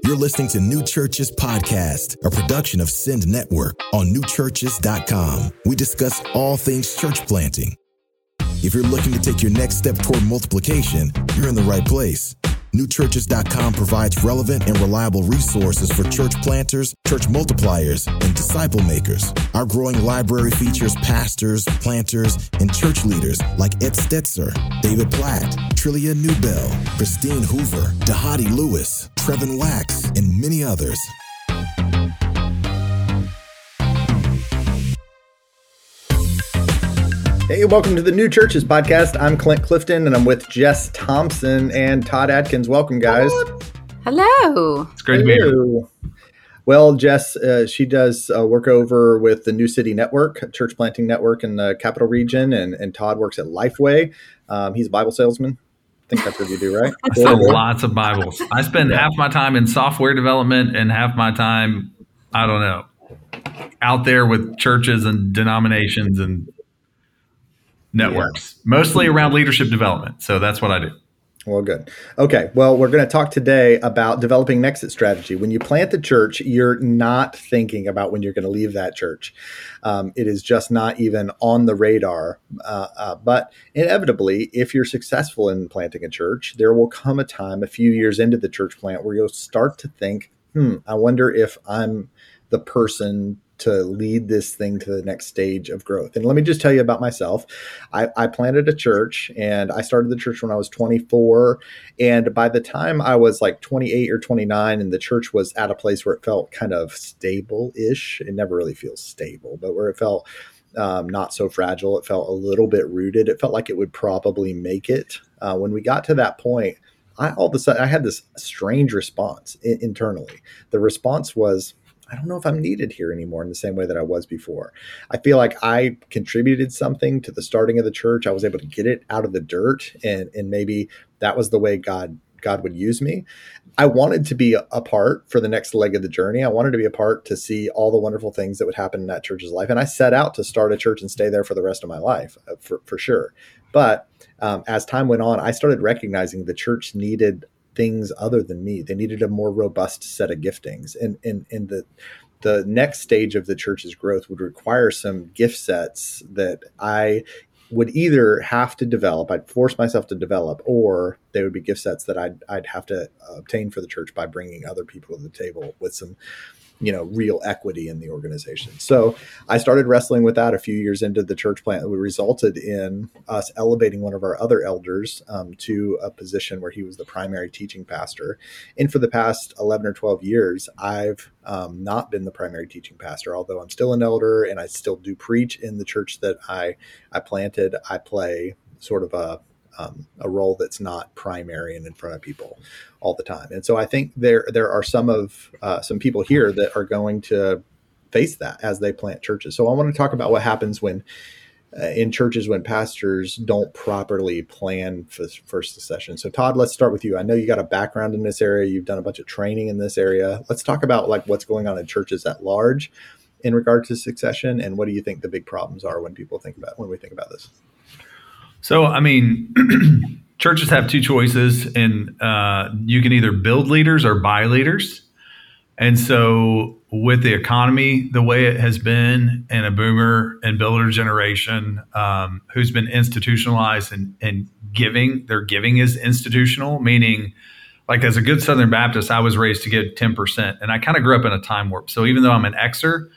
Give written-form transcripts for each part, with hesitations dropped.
You're listening to New Churches Podcast, a production of Send Network on newchurches.com. We discuss all things church planting. If you're looking to take your next step toward multiplication, you're in the right place. Newchurches.com provides relevant and reliable resources for church planters, church multipliers, and disciple makers. Our growing library features pastors, planters, and church leaders like Ed Stetzer, David Platt, Trillia Newbell, Christine Hoover, Dahadi Lewis, Trevin Wax, and many others. Hey, welcome to the New Churches Podcast. I'm Clint Clifton, and I'm with Jess Thompson and Todd Adkins. Welcome, guys. Hello. It's great to be here. Well, Jess, she does work over with the New City Network, church planting network in the Capital Region, and Todd works at Lifeway. He's a Bible salesman. I think that's what you do, right? I sell lots of Bibles. I spend half my time in software development and half my time, I don't know, out there with churches and denominations and networks, mostly around leadership development. So that's what I do. Well, good. Okay. Well, we're going to talk today about developing an exit strategy. When you plant the church, you're not thinking about when you're going to leave that church. It is just not even on the radar. But inevitably, if you're successful in planting a church, there will come a time a few years into the church plant where you'll start to think, I wonder if I'm the person to lead this thing to the next stage of growth. And let me just tell you about myself. I planted a church, and I started the church when I was 24. And by the time I was like 28 or 29, and the church was at a place where it felt kind of stable-ish. It never really feels stable, but where it felt not so fragile. It felt a little bit rooted. It felt like it would probably make it. When we got to that point, all of a sudden, I had this strange response internally. The response was, I don't know if I'm needed here anymore in the same way that I was before. I feel like I contributed something to the starting of the church. I was able to get it out of the dirt, and maybe that was the way God would use me. I wanted to be a part for the next leg of the journey. I wanted to be a part to see all the wonderful things that would happen in that church's life. And I set out to start a church and stay there for the rest of my life, for sure. But as time went on, I started recognizing the church needed things other than me. They needed a more robust set of giftings. And the next stage of the church's growth would require some gift sets that I would either have to develop, I'd force myself to develop, or they would be gift sets that I'd have to obtain for the church by bringing other people to the table with some real equity in the organization. So I started wrestling with that a few years into the church plant. It resulted in us elevating one of our other elders to a position where he was the primary teaching pastor. And for the past 11 or 12 years, I've not been the primary teaching pastor, although I'm still an elder and I still do preach in the church that I planted. I play sort of a role that's not primary and in front of people all the time. And so I think there are some people here that are going to face that as they plant churches. So I want to talk about what happens when in churches when pastors don't properly plan for succession. So Todd, let's start with you. I know you got a background in this area. You've done a bunch of training in this area. Let's talk about like what's going on in churches at large in regard to succession, and what do you think the big problems are when we think about this? So, I mean, churches have two choices, and you can either build leaders or buy leaders. And so with the economy, the way it has been, and a boomer and builder generation who's been institutionalized and giving, their giving is institutional, meaning like as a good Southern Baptist, I was raised to give 10%. And I kind of grew up in a time warp. So even though I'm an Xer,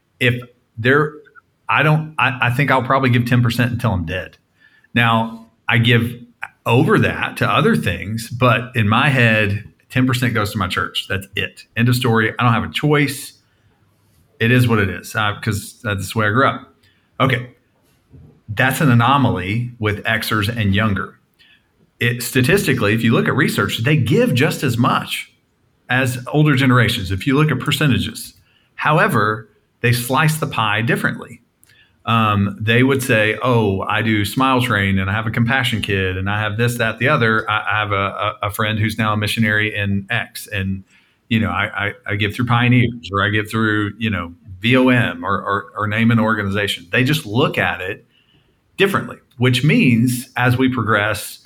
I think I'll probably give 10% until I'm dead. Now, I give over that to other things, but in my head, 10% goes to my church. That's it. End of story. I don't have a choice. It is what it is because that's the way I grew up. Okay. That's an anomaly with Xers and younger. Statistically, if you look at research, they give just as much as older generations, if you look at percentages. However, they slice the pie differently. They would say, oh, I do Smile Train and I have a Compassion Kid and I have this, that, the other. I have a friend who's now a missionary in X, and, I give through Pioneers, or I give through, VOM or name an organization. They just look at it differently, which means as we progress,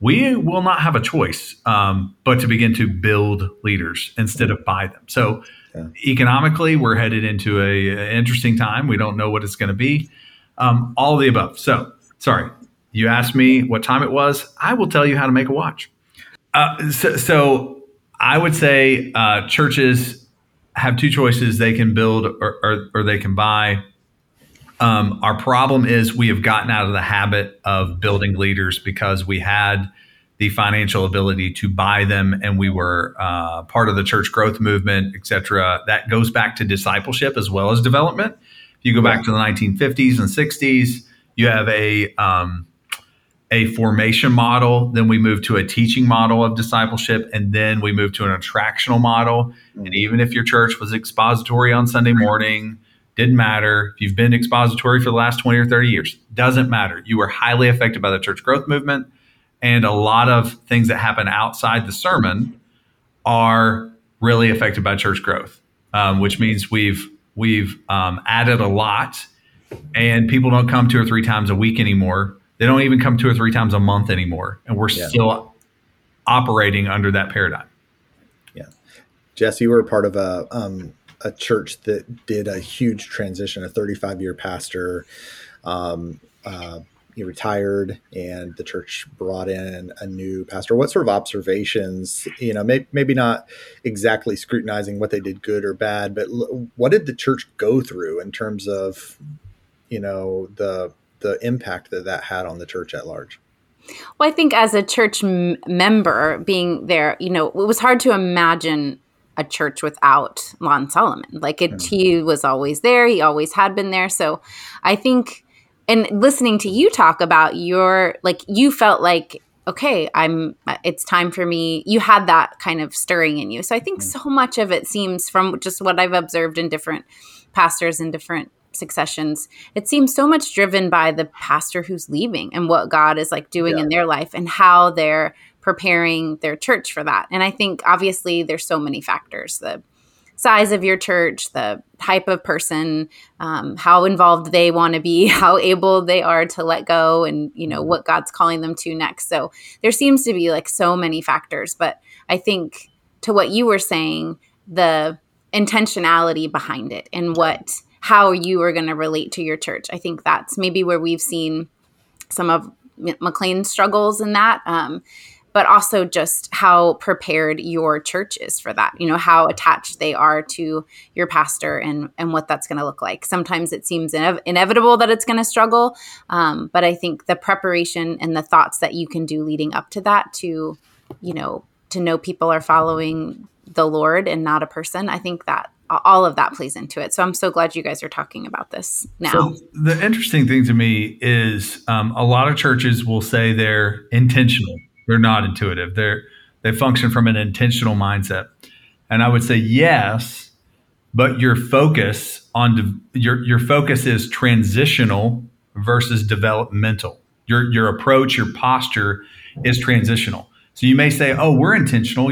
we will not have a choice but to begin to build leaders instead of buy them. So economically, we're headed into an interesting time. We don't know what it's going to be. All of the above. So, sorry, you asked me what time it was. I will tell you how to make a watch. So I would say churches have two choices. They can build or they can buy. Our problem is we have gotten out of the habit of building leaders because we had the financial ability to buy them, and we were part of the church growth movement, et cetera. That goes back to discipleship as well as development. If you go back to the 1950s and 60s, you have a formation model. Then we moved to a teaching model of discipleship, and then we moved to an attractional model. And even if your church was expository on Sunday morning, didn't matter. If you've been expository for the last 20 or 30 years, doesn't matter. You were highly affected by the church growth movement. And a lot of things that happen outside the sermon are really affected by church growth, which means we've added a lot, and people don't come 2 or 3 times a week anymore. They don't even come 2 or 3 times a month anymore. And we're still operating under that paradigm. Yeah. Jess, you were part of a church that did a huge transition, a 35-year pastor. He retired and the church brought in a new pastor. What sort of observations, maybe not exactly scrutinizing what they did good or bad, but what did the church go through in terms of, the impact that had on the church at large? Well, I think as a church member being there, it was hard to imagine a church without Lon Solomon. He was always there. He always had been there. So I think, and listening to you talk about you felt like, okay, it's time for me. You had that kind of stirring in you. So I think so much of it seems, from just what I've observed in different pastors and different successions, it seems so much driven by the pastor who's leaving and what God is doing in their life and how they're preparing their church for that. And I think obviously there's so many factors: the size of your church, the type of person, how involved they want to be, how able they are to let go, and what God's calling them to next. So there seems to be so many factors, but I think to what you were saying, the intentionality behind it and how you are going to relate to your church, I think that's maybe where we've seen some of McLean's struggles in that. But also just how prepared your church is for that, how attached they are to your pastor and what that's going to look like. Sometimes it seems inevitable that it's going to struggle. But I think the preparation and the thoughts that you can do leading up to that to know people are following the Lord and not a person, I think that all of that plays into it. So I'm so glad you guys are talking about this now. So the interesting thing to me is a lot of churches will say they're intentional. They're not intuitive. They function from an intentional mindset. And I would say yes, but your focus is transitional versus developmental. Your approach, your posture is transitional. So you may say, oh, we're intentional.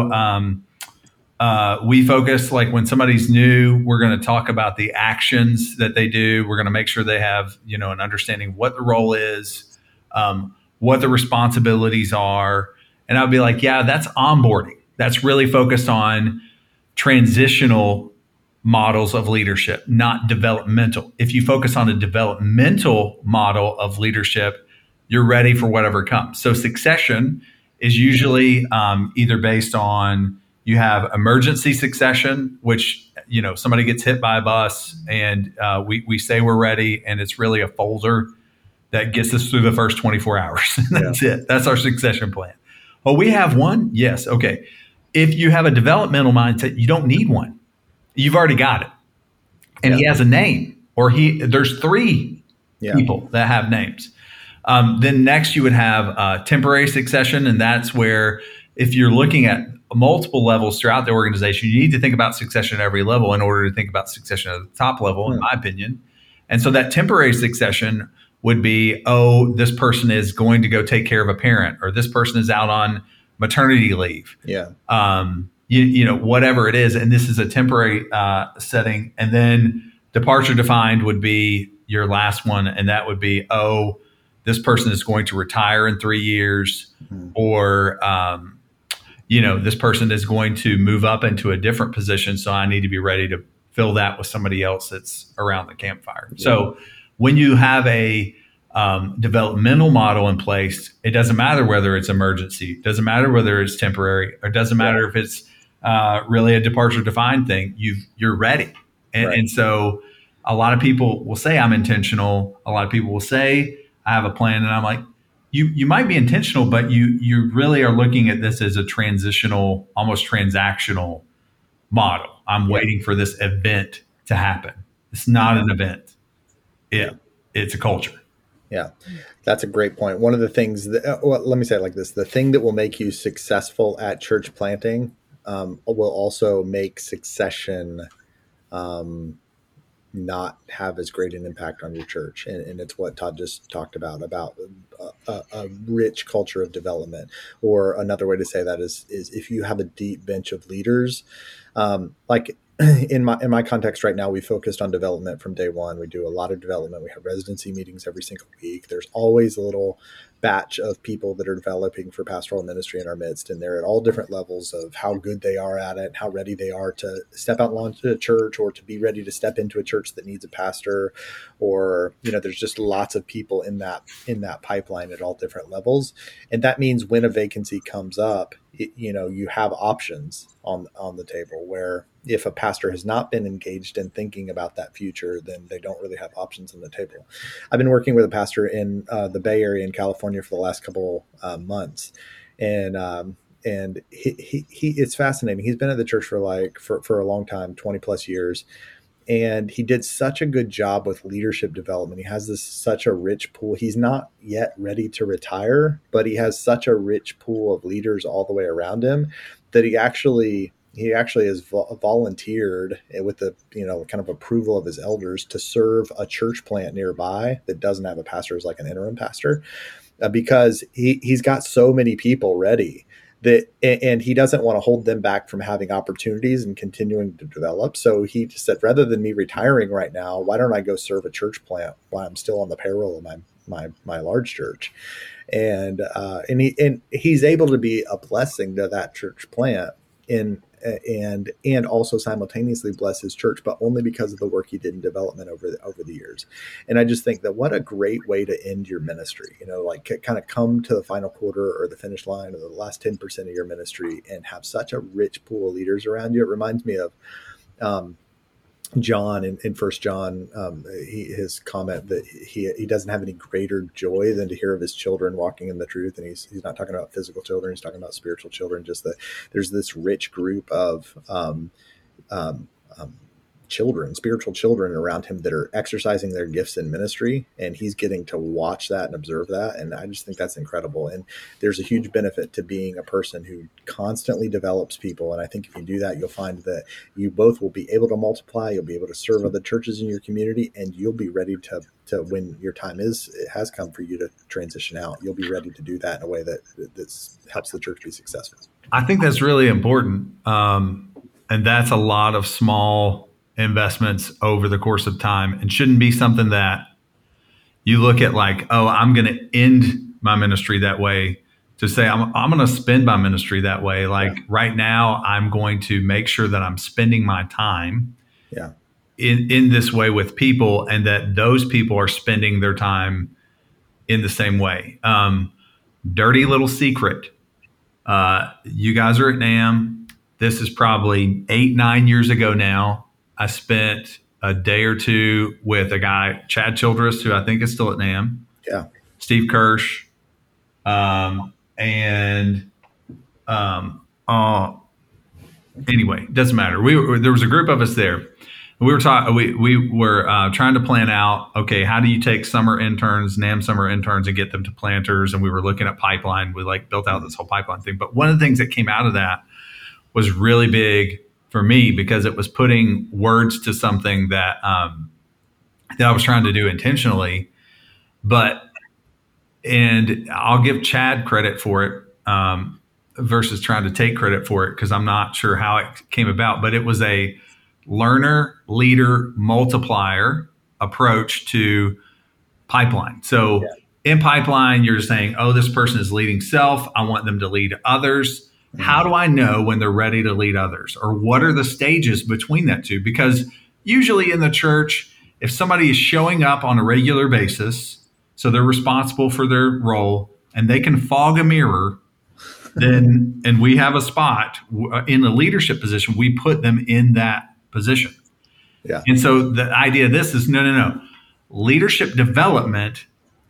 We focus, when somebody's new, we're going to talk about the actions that they do. We're going to make sure they have, an understanding of what the role is, what the responsibilities are. And I'd be like, yeah, that's onboarding. That's really focused on transitional models of leadership, not developmental. If you focus on a developmental model of leadership, you're ready for whatever comes. So succession is usually either based on, you have emergency succession, which, somebody gets hit by a bus and we say we're ready, and it's really a folder that gets us through the first 24 hours. That's it. That's our succession plan. Oh, we have one? Yes. Okay. If you have a developmental mindset, you don't need one. You've already got it. And he has a name, or there's 3 people that have names. Then next you would have temporary succession. And that's where, if you're looking at multiple levels throughout the organization, you need to think about succession at every level in order to think about succession at the top level, in my opinion. And so that temporary succession would be, oh, this person is going to go take care of a parent, or this person is out on maternity leave. Whatever it is. And this is a temporary setting. And then departure defined would be your last one. And that would be, this person is going to retire in 3 years, or this person is going to move up into a different position, so I need to be ready to fill that with somebody else that's around the campfire. Yeah. So when you have a developmental model in place, it doesn't matter whether it's emergency, it doesn't matter whether it's temporary, or it doesn't matter if it's really a departure defined thing. You're ready. And so a lot of people will say I'm intentional. A lot of people will say I have a plan, and I'm like, you might be intentional, but you really are looking at this as a transitional, almost transactional model. I'm waiting for this event to happen. It's not an event. It's a culture. Yeah, that's a great point. One of the things that, let me say it like this: the thing that will make you successful at church planting will also make succession not have as great an impact on your church. And it's what Todd just talked about a rich culture of development. Or another way to say that is if you have a deep bench of leaders, like in my context right now, we focused on development from day one. We do a lot of development. We have residency meetings every single week. There's always a little batch of people that are developing for pastoral ministry in our midst, and they're at all different levels of how good they are at it, how ready they are to step out and launch a church, or to be ready to step into a church that needs a pastor, or there's just lots of people in that pipeline at all different levels. And that means when a vacancy comes up, you have options on the table, where if a pastor has not been engaged in thinking about that future, then they don't really have options on the table. I've been working with a pastor in the Bay Area in California for the last couple months, and he it's fascinating. He's been at the church for a long time, 20 plus years. And he did such a good job with leadership development. He has such a rich pool. He's not yet ready to retire, but he has such a rich pool of leaders all the way around him that he actually has volunteered with the kind of approval of his elders to serve a church plant nearby that doesn't have a pastor as like an interim pastor, because he's got so many people ready. And he doesn't want to hold them back from having opportunities and continuing to develop. So he just said, rather than me retiring right now, why don't I go serve a church plant while I'm still on the payroll of my large church? And he's able to be a blessing to that church plant and also simultaneously bless his church, but only because of the work he did in development over the years. And I just think that what a great way to end your ministry, kind of come to the final quarter or the finish line or the last 10% of your ministry and have such a rich pool of leaders around you. It reminds me of John in 1 John, his comment that he doesn't have any greater joy than to hear of his children walking in the truth. And he's not talking about physical children. He's talking about spiritual children. Just that there's this rich group of spiritual children around him that are exercising their gifts in ministry, and he's getting to watch that and observe that. And I just think that's incredible. And there's a huge benefit to being a person who constantly develops people. And I think if you do that, you'll find that you both will be able to multiply, you'll be able to serve other churches in your community, and you'll be ready to when your time has come for you to transition out, you'll be ready to do that in a way that helps the church be successful. I think that's really important. And that's a lot of small investments over the course of time, and shouldn't be something that you look at like, oh, I'm going to end my ministry that way, to say I'm going to spend my ministry that way. Like right now, I'm going to make sure that I'm spending my time in this way with people, and that those people are spending their time in the same way. Dirty little secret. You guys are at NAM. This is probably 8-9 years ago now. I spent a day or two with a guy, Chad Childress, who I think is still at NAM. Yeah. Steve Kirsch. Anyway, doesn't matter. There was a group of us there. We were trying to plan out, okay, how do you take summer interns, NAM summer interns, and get them to planters? And we were looking at pipeline. We built out this whole pipeline thing. But one of the things that came out of that was really big for me, because it was putting words to something that I was trying to do intentionally. And I'll give Chad credit for it versus trying to take credit for it, because I'm not sure how it came about. But it was a learner, leader, multiplier approach to pipeline. So in pipeline, you're saying, oh, this person is leading self. I want them to lead others. How do I know when they're ready to lead others? Or what are the stages between that two? Because usually in the church, if somebody is showing up on a regular basis, so they're responsible for their role and they can fog a mirror, then, and we have a spot in a leadership position, we put them in that position. Yeah. And so the idea of this is no. Leadership development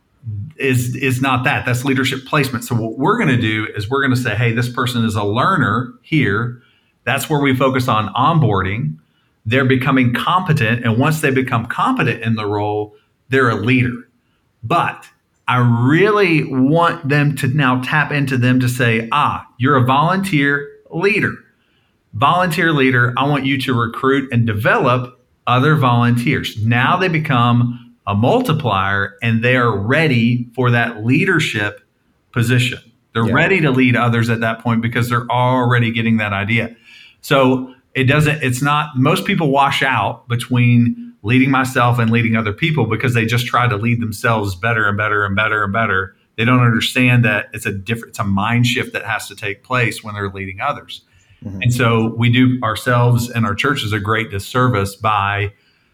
is not that. That's leadership placement. So what we're going to do is we're going to say, hey, this person is a learner here. That's where we focus on onboarding. They're becoming competent. And once they become competent in the role, they're a leader. But I really want them to now tap into them to say, you're a volunteer leader. Volunteer leader, I want you to recruit and develop other volunteers. Now they become a multiplier and they are ready for that leadership position. They're ready to lead others at that point because they're already getting that idea. So it's not, most people wash out between leading myself and leading other people because they just try to lead themselves better and better and better and better. They don't understand that it's a mind shift that has to take place when they're leading others. Mm-hmm. And so we do ourselves and our churches a great disservice by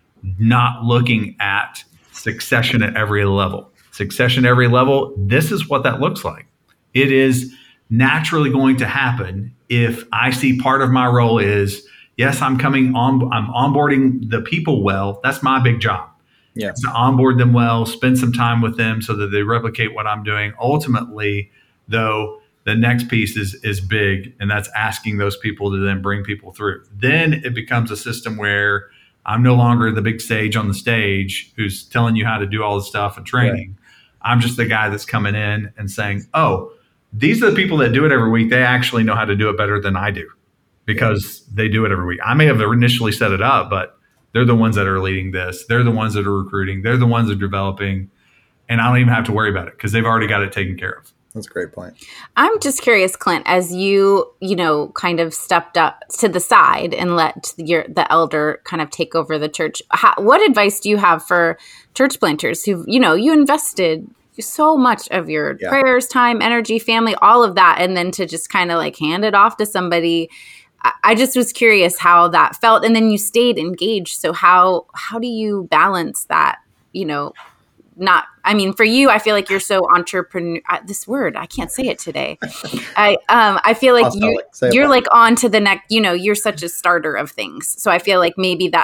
not looking at succession at every level. Succession at every level, this is what that looks like. It is naturally going to happen if I see part of my role is, yes, I'm onboarding the people well. That's my big job. Yeah. To onboard them well, spend some time with them so that they replicate what I'm doing. Ultimately, though, the next piece is big, and that's asking those people to then bring people through. Then it becomes a system where I'm no longer the big sage on the stage who's telling you how to do all the stuff and training. Right. I'm just the guy that's coming in and saying, oh, these are the people that do it every week. They actually know how to do it better than I do because they do it every week. I may have initially set it up, but they're the ones that are leading this. They're the ones that are recruiting. They're the ones that are developing. And I don't even have to worry about it because they've already got it taken care of. That's a great point. I'm just curious, Clint, as you kind of stepped up to the side and let the elder kind of take over the church. What advice do you have for church planters who, you invested so much of your prayers, time, energy, family, all of that, and then to just kind of like hand it off to somebody? I just was curious how that felt. And then you stayed engaged. So how do you balance that, for you, I feel like you're so entrepreneur. This word, I can't say it today. I feel like you're like on to the next. You're such a starter of things. So I feel like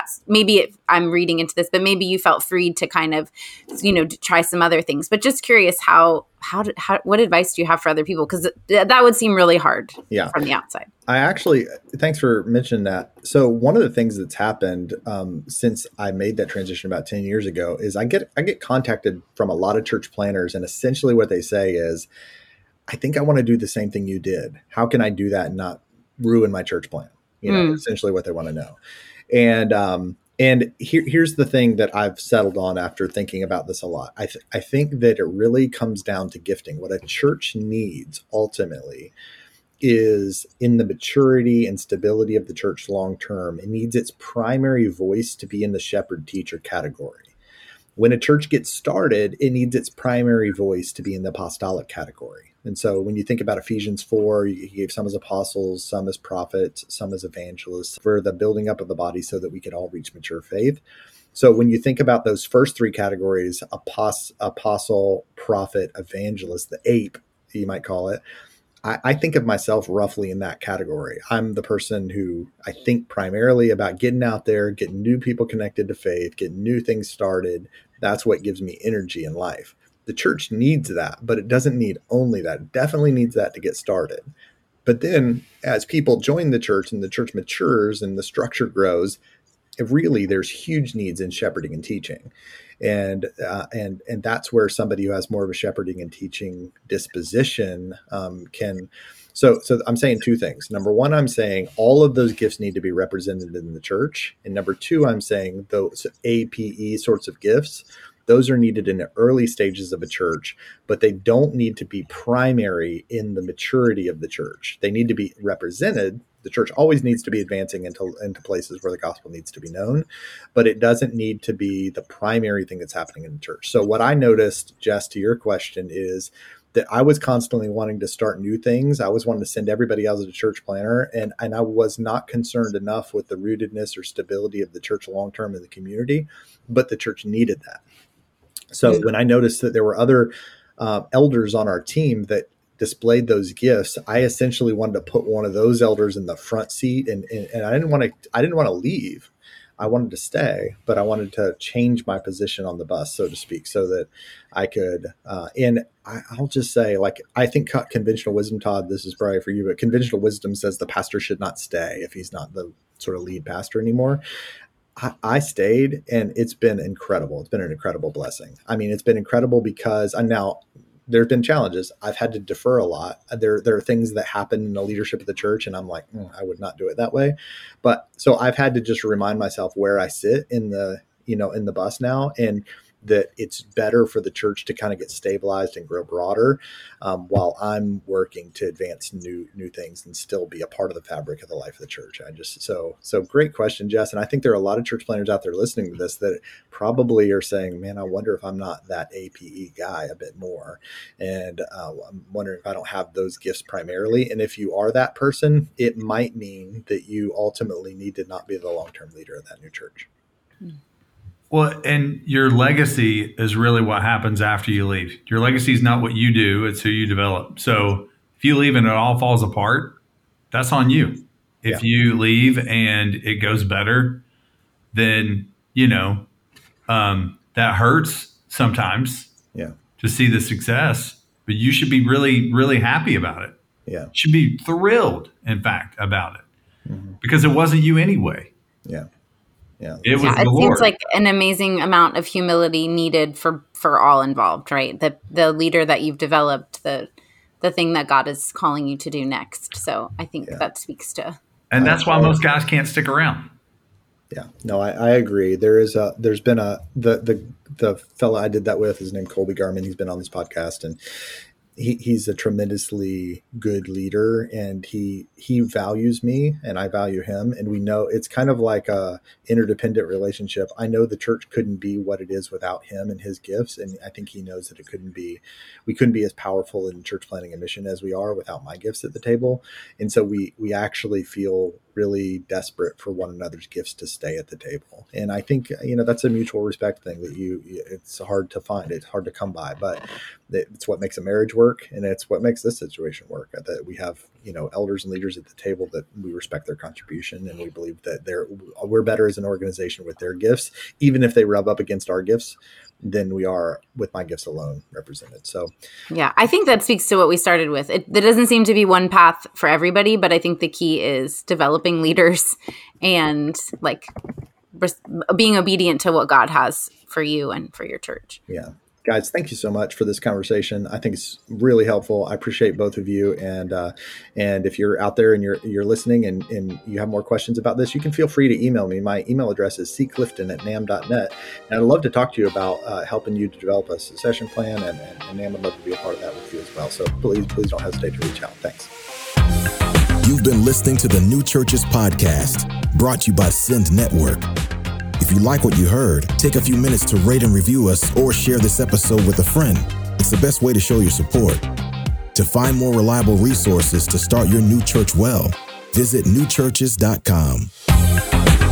I'm reading into this, but maybe you felt free to kind of, to try some other things. But just curious, what advice do you have for other people? Because that would seem really hard from the outside. Thanks for mentioning that. So one of the things that's happened since I made that transition about 10 years ago is I get contacted from a lot of church planners, and essentially what they say is, I think I want to do the same thing you did. How can I do that and not ruin my church plan? Essentially what they want to know. And here's the thing that I've settled on after thinking about this a lot. I think that it really comes down to gifting. What a church needs ultimately is in the maturity and stability of the church long term. It needs its primary voice to be in the shepherd teacher category. When a church gets started, it needs its primary voice to be in the apostolic category. And so when you think about Ephesians 4, he gave some as apostles, some as prophets, some as evangelists for the building up of the body so that we could all reach mature faith. So when you think about those first three categories, apostle, prophet, evangelist, the ape, you might call it, I think of myself roughly in that category. I'm the person who I think primarily about getting out there, getting new people connected to faith, getting new things started. That's what gives me energy in life. The church needs that, but it doesn't need only that. It definitely needs that to get started. But then as people join the church and the church matures and the structure grows, there's huge needs in shepherding and teaching. And that's where somebody who has more of a shepherding and teaching disposition can. So I'm saying two things. Number one, I'm saying all of those gifts need to be represented in the church. And number two, I'm saying those APE sorts of gifts Those are needed in the early stages of a church, but they don't need to be primary in the maturity of the church. They need to be represented. The church always needs to be advancing into places where the gospel needs to be known, but it doesn't need to be the primary thing that's happening in the church. So what I noticed, Jess, to your question, is that I was constantly wanting to start new things. I was wanting to send everybody else as a church planner, and I was not concerned enough with the rootedness or stability of the church long-term in the community, but the church needed that. So when I noticed that there were other elders on our team that displayed those gifts, I essentially wanted to put one of those elders in the front seat, and I didn't want to leave. I wanted to stay, but I wanted to change my position on the bus, so to speak, so that I could, and I'll just say, like, I think conventional wisdom, Todd, this is probably for you, but conventional wisdom says the pastor should not stay if he's not the sort of lead pastor anymore. I stayed, and it's been incredible. It's been an incredible blessing. I mean, it's been incredible because there have been challenges. I've had to defer a lot. There are things that happen in the leadership of the church, and I'm like, I would not do it that way. But so I've had to just remind myself where I sit in the bus now, and that it's better for the church to kind of get stabilized and grow broader while I'm working to advance new things and still be a part of the fabric of the life of the church. So great question, Jess. And I think there are a lot of church planners out there listening to this that probably are saying, man, I wonder if I'm not that APE guy a bit more. And I'm wondering if I don't have those gifts primarily. And if you are that person, it might mean that you ultimately need to not be the long-term leader of that new church. Well, and your legacy is really what happens after you leave. Your legacy is not what you do, it's who you develop. So if you leave and it all falls apart, that's on you. If you leave and it goes better, then, that hurts sometimes to see the success, but you should be really, really happy about it. Yeah. You should be thrilled, in fact, about it because it wasn't you anyway. Yeah. Yeah, it seems like an amazing amount of humility needed for all involved, right? The leader that you've developed, the thing that God is calling you to do next. So I think that speaks to. And that's why most guys can't stick around. Yeah, no, I agree. There's been the fellow I did that with is named Colby Garmin. He's been on this podcast, and he's a tremendously good leader, and he values me and I value him. And we know it's kind of like a interdependent relationship. I know the church couldn't be what it is without him and his gifts. And I think he knows that we couldn't be as powerful in church planning and mission as we are without my gifts at the table. And so we actually feel really desperate for one another's gifts to stay at the table. And I think, that's a mutual respect thing that it's hard to find. It's hard to come by, but it's what makes a marriage work. And it's what makes this situation work, that we have, elders and leaders at the table that we respect their contribution. And we believe that we're better as an organization with their gifts, even if they rub up against our gifts, than we are with my gifts alone represented. So, yeah, I think that speaks to what we started with. There doesn't seem to be one path for everybody, but I think the key is developing leaders and being obedient to what God has for you and for your church. Yeah. Guys, thank you so much for this conversation. I think it's really helpful. I appreciate both of you. And if you're out there and you're listening and you have more questions about this, you can feel free to email me. My email address is cclifton@nam.net. And I'd love to talk to you about helping you to develop a succession plan, and NAM would love to be a part of that with you as well. So please don't hesitate to reach out. Thanks. You've been listening to the New Churches Podcast, brought to you by Send Network. If you like what you heard, take a few minutes to rate and review us or share this episode with a friend. It's the best way to show your support. To find more reliable resources to start your new church well, visit newchurches.com.